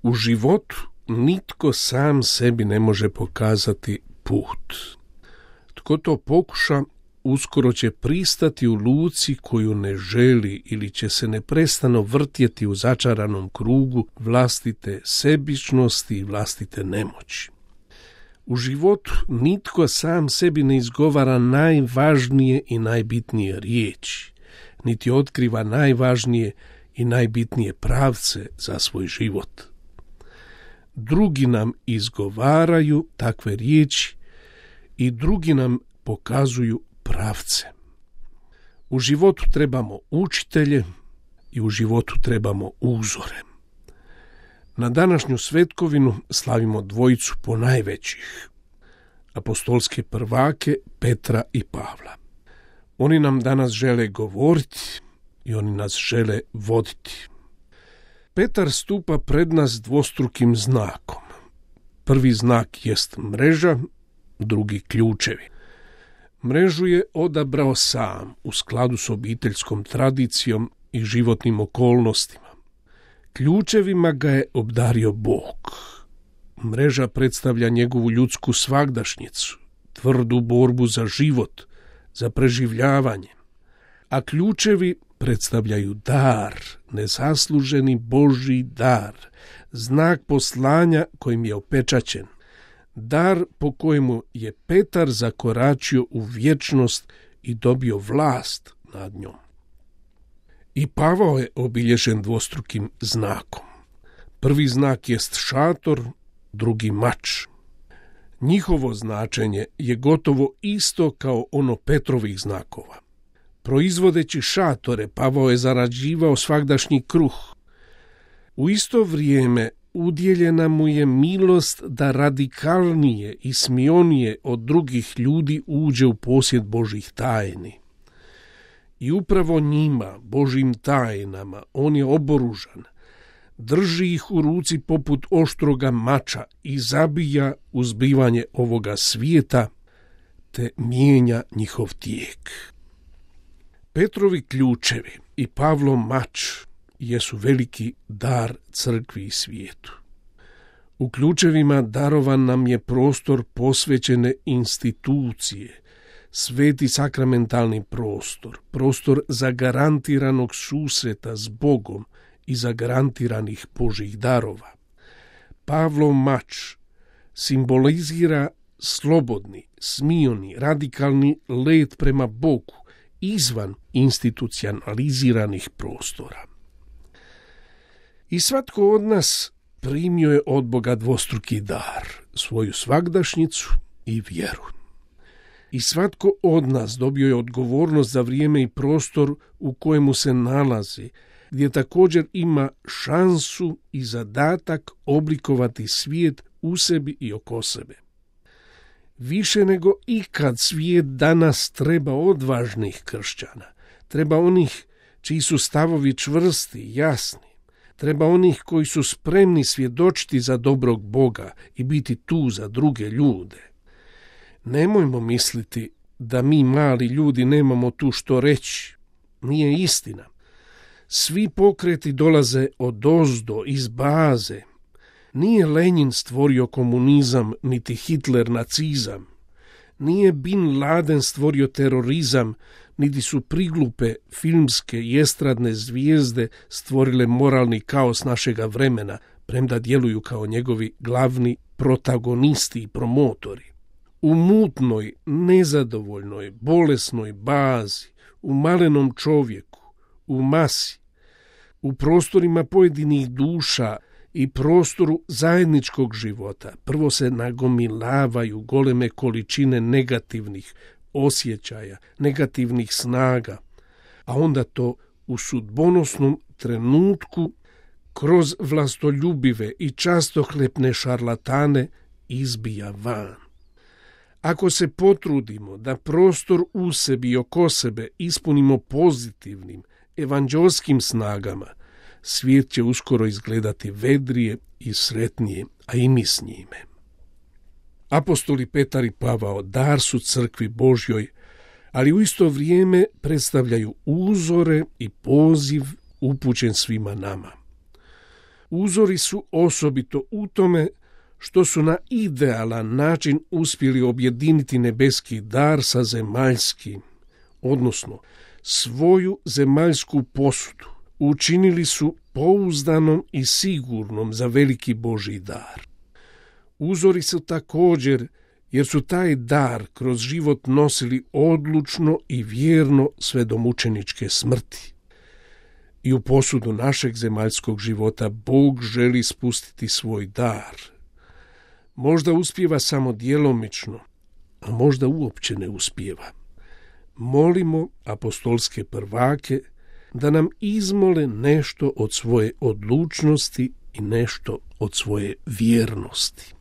U životu nitko sam sebi ne može pokazati put. Tko to pokuša, uskoro će pristati u luci koju ne želi ili će se neprestano vrtjeti u začaranom krugu vlastite sebičnosti i vlastite nemoći. U životu nitko sam sebi ne izgovara najvažnije i najbitnije riječi, niti otkriva najvažnije i najbitnije pravce za svoj život. Drugi nam izgovaraju takve riječi i drugi nam pokazuju pravce. U životu trebamo učitelje i u životu trebamo uzore. Na današnju svetkovinu slavimo dvojicu ponajvećih, apostolske prvake Petra i Pavla. Oni nam danas žele govoriti i oni nas žele voditi. Petar stupa pred nas dvostrukim znakom. Prvi znak jest mreža, drugi ključevi. Mrežu je odabrao sam u skladu s obiteljskom tradicijom i životnim okolnostima. Ključevima ga je obdario Bog. Mreža predstavlja njegovu ljudsku svagdašnjicu, tvrdu borbu za život, za preživljavanje, a ključevi predstavljaju dar, nezasluženi Božji dar, znak poslanja kojim je opečaćen, dar po kojemu je Petar zakoračio u vječnost i dobio vlast nad njom. I Pavao je obilježen dvostrukim znakom. Prvi znak jest šator, drugi mač. Njihovo značenje je gotovo isto kao ono Petrovih znakova. Proizvodeći šatore, Pavao je zarađivao svagdašnji kruh. U isto vrijeme udjeljena mu je milost da radikalnije i smionije od drugih ljudi uđe u posjed Božjih tajni. I upravo njima, Božjim tajnama, on je oboružan, drži ih u ruci poput oštroga mača i zabija uzbivanje ovoga svijeta, te mijenja njihov tijek. Petrovi ključevi i Pavlov mač jesu veliki dar crkvi i svijetu. U ključevima darovan nam je prostor posvećene institucije, sveti sakramentalni prostor, prostor zagarantiranog susreta s Bogom i zagarantiranih Božjih darova. Pavlov mač simbolizira slobodni, smioni, radikalni let prema Bogu, izvan institucionaliziranih prostora. I svatko od nas primio je od Boga dvostruki dar, svoju svagdašnjicu i vjeru. I svatko od nas dobio je odgovornost za vrijeme i prostor u kojemu se nalazi, gdje također ima šansu i zadatak oblikovati svijet u sebi i oko sebe. Više nego ikad svijet danas treba odvažnih kršćana, treba onih čiji su stavovi čvrsti, jasni, treba onih koji su spremni svjedočiti za dobrog Boga i biti tu za druge ljude. Nemojmo misliti da mi mali ljudi nemamo tu što reći. Nije istina. Svi pokreti dolaze odozdo, iz baze. Nije Lenin stvorio komunizam, niti Hitler nacizam. Nije Bin Laden stvorio terorizam, niti su priglupe filmske i estradne zvijezde stvorile moralni kaos našega vremena, premda djeluju kao njegovi glavni protagonisti i promotori. U mutnoj, nezadovoljnoj, bolesnoj bazi, u malenom čovjeku, u masi, u prostorima pojedinih duša i prostoru zajedničkog života prvo se nagomilavaju goleme količine negativnih osjećaja, negativnih snaga, a onda to u sudbonosnom trenutku kroz vlastoljubive i častohlepne šarlatane izbija van. Ako se potrudimo da prostor u sebi i oko sebe ispunimo pozitivnim, evanđelskim snagama, svijet će uskoro izgledati vedrije i sretnije, a i mi s njime. Apostoli Petar i Pavao dar su crkvi Božjoj, ali u isto vrijeme predstavljaju uzore i poziv upućen svima nama. Uzori su osobito u tome što su na idealan način uspjeli objediniti nebeski dar sa zemaljskim, odnosno svoju zemaljsku posudu učinili su pouzdanom i sigurnom za veliki Božji dar. Uzori su također jer su taj dar kroz život nosili odlučno i vjerno sve do mučeničke smrti. I u posudu našeg zemaljskog života Bog želi spustiti svoj dar. Možda uspijeva samo djelomično, a možda uopće ne uspijeva. Molimo apostolske prvake da nam izmole nešto od svoje odlučnosti i nešto od svoje vjernosti.